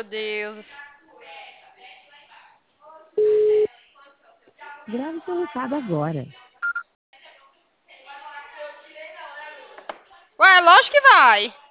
Deus. Grave seu recado agora. Ué, lógico que vai.